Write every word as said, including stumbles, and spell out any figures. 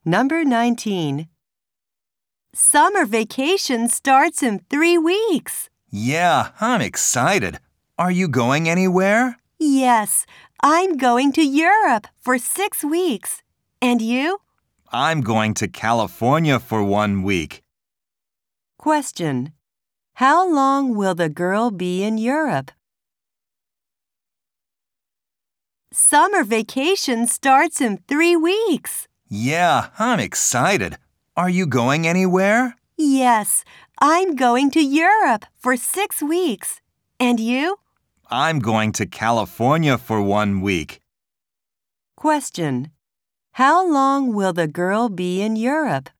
Number nineteen. Summer vacation starts in three weeks. Yeah, I'm excited. Are you going anywhere? Yes, I'm going to Europe for six weeks. And you? I'm going to California for one week. Question. How long will the girl be in Europe? Summer vacation starts in three weeks. Yeah, I'm excited. Are you going anywhere? Yes, I'm going to Europe for six weeks. And you? I'm going to California for one week. Question. How long will the girl be in Europe?